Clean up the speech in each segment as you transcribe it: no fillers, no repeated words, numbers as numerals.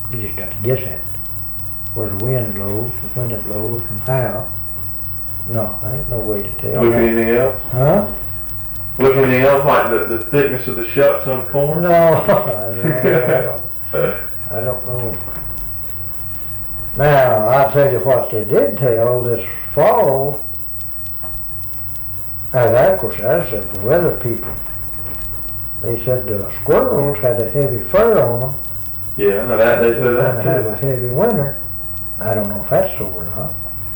You just got to guess at it. Where the wind blows, when it blows, and how. No, there ain't no way to tell. Look at anything else? Huh? Look at anything else, like the thickness of the shucks on the corn? No, I don't know. Now, I'll tell you what they did tell this fall. Of course, that's the weather people. They said the squirrels had a heavy fur on them. Yeah, no, that they said They're that going to have too. a heavy winter. I don't know if that's so or not.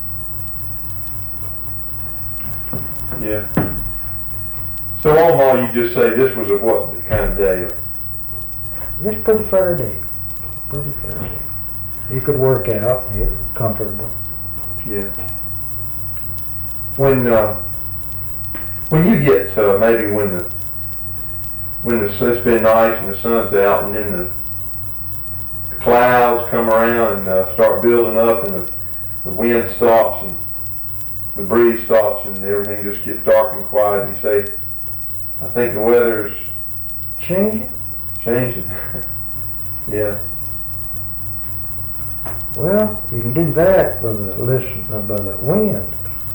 Yeah. So all in all, you just say this was a what kind of day? It's pretty fair day. Pretty fair day. You could work out. It's comfortable. Yeah. When you get maybe when it's been nice and the sun's out, and then the clouds come around and start building up, and the wind stops and the breeze stops, and everything just gets dark and quiet, and you say, I think the weather's Changing? changing. Yeah. Well, you can do that by the wind.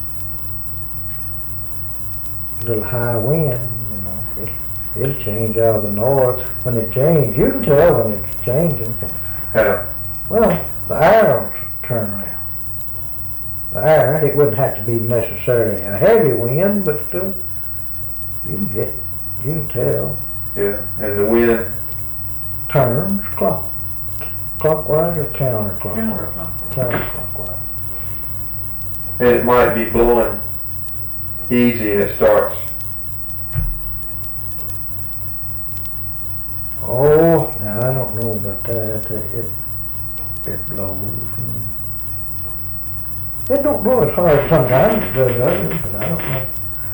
A little high wind, you know, it'll change out of the north. When it changes, you can tell when it's changing. How? Well, the arrows turn around. The air, it wouldn't have to be necessarily a heavy wind, but you can tell. Yeah. And the wind. Turns clockwise or counterclockwise? Counterclockwise. Counterclockwise. And it might be blowing easy, and it starts. Oh, now I don't know about that. It blows. It don't blow as hard sometimes as it does others, but I don't know.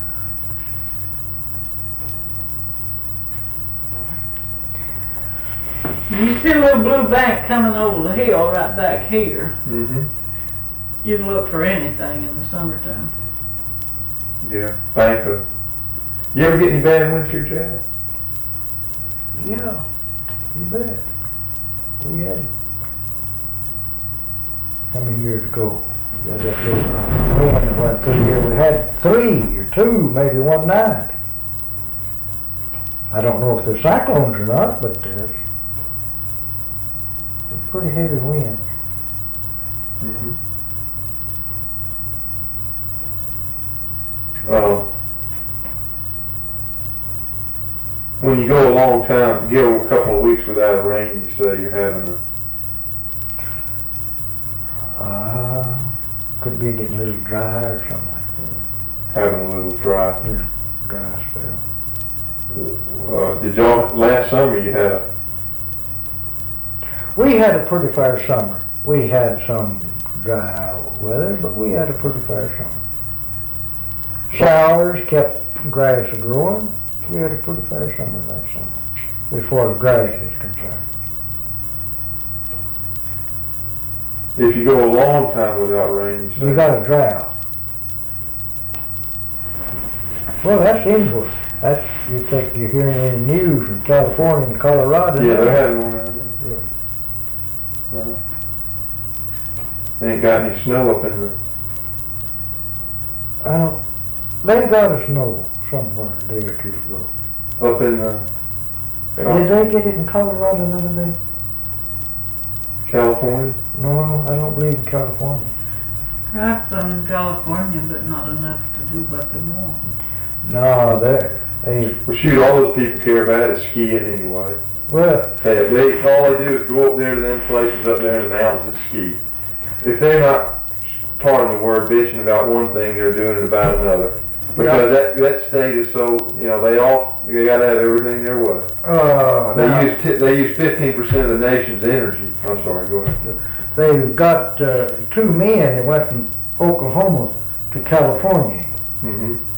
You see a little blue bank coming over the hill right back here. Mm-hmm. You can look for anything in the summertime. Yeah. Bank of. You ever get any bad winds here, Chad? Yeah, you bet. We had, how many years ago? We had that little wind that went through here. We had 3 or 2, maybe one night. I don't know if they're cyclones or not, but there's pretty heavy wind. Mm-hmm. When you go a long time, go a couple of weeks without rain, you say you're having Could be getting a little dry or something like having a little dry. that. Yeah, dry spell. Did y'all last summer you had We had a pretty fair summer. We had some dry weather, but we had a pretty fair summer. Showers kept grass growing. We had a pretty fair summer last summer, as far as grass is concerned. if you go a long time without rain, you say? We got a drought. Well, that's inward. That's, you're hearing in the news from California and Colorado. Yeah, they're having one right Yeah. now. Right. They ain't got any snow up in They got a snow somewhere a day or two ago. Did they get it in Colorado the other day? California? No, I don't believe in California. Got some in California, but not enough to do what they want. No, Well, shoot, all those people care about is skiing anyway. well, Hey, all they do is go up there to them places up there in the mountains and ski. If they're not, pardon the word, bitching about one thing, they're doing it about another. Because that state is so, they gotta have everything their way. They use 15% of the nation's energy. I'm sorry, go ahead. they've got 2 men that went from Oklahoma to California. Mm-hmm.